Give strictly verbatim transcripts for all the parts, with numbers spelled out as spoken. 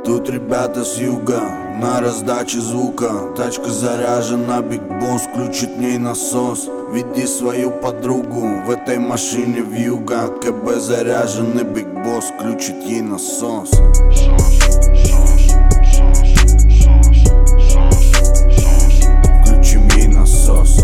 Тут ребята с юга, на раздаче звука. Тачка заряжена, Биг Босс включит в ней насос. Веди свою подругу, в этой машине вьюга. КБ заряжен и Биг Босс включит ей насос. Включим ей насос.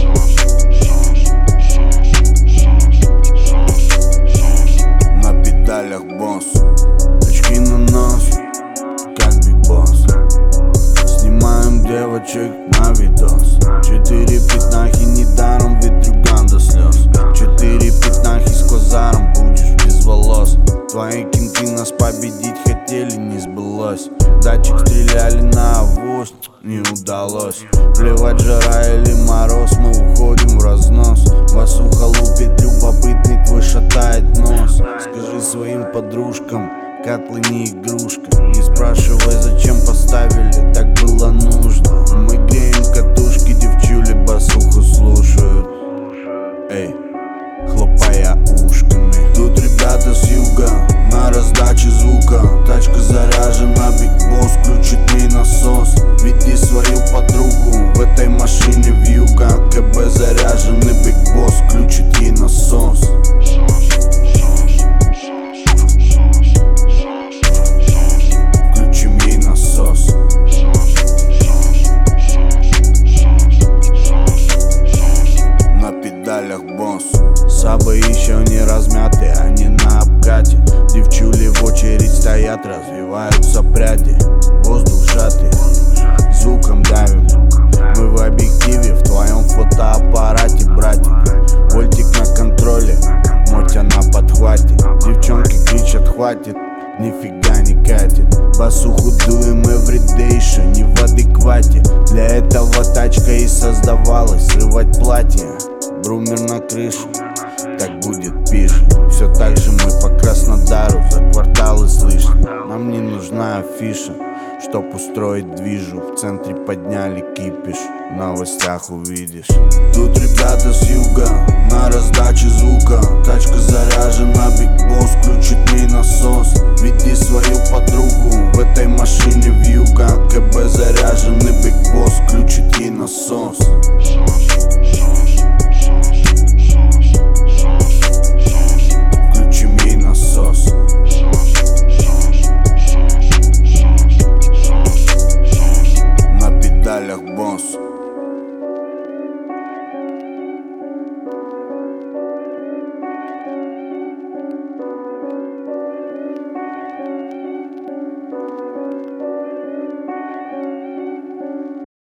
На педалях босс, очки на нос, как Биг Босс. Снимаем девочек на видос. Четыре пятнахи, недаром ветрюган до слез. Четыре пятнахи с квазаром, будешь без волос. Твои кенты нас победить хотели, не сбылось. Датчик стреляли на авось, не удалось. Плевать, жара или мороз, мы уходим в разнос. Басуха лупит, любопытный твой шатает нос. Скажи своим подружкам, котлы не игрушка. Не спрашивай, зачем поставили, так было нужно. Мы греем катушки, девчули басуху слушают. Эй, хлопая ушками. Тут ребята с юга, на раздаче звука. Тачка заряжена, Биг Босс включит ней насос. Веди свою подругу, в этой машине вьюга. КБ заряжен и Биг Босс включит ей насос. Включим ей насос. На педалях босс. Сабы еще не размяты, они на обкате. Девчули в очередь стоят, развиваются пряди. Воздух сжатый, звуком давим. Мы в объективе, в твоем фотоаппарате, братик. Вольтик на контроле, мотя на подхвате. Девчонки кричат хватит, нифига не катит. Басуху дуем everyday, еще не в адеквате. Для этого тачка и создавалась, срывать платье. Брумер на крышу, так будет пише. Все так же мы по Краснодару, за кварталы слышно. Нам не нужна афиша, чтоб устроить движу. В центре подняли кипиш, в новостях увидишь. Тут ребята с юга, на раздаче звука. Тачка заряжена, Биг Босс включит ней насос. Веди свою подругу,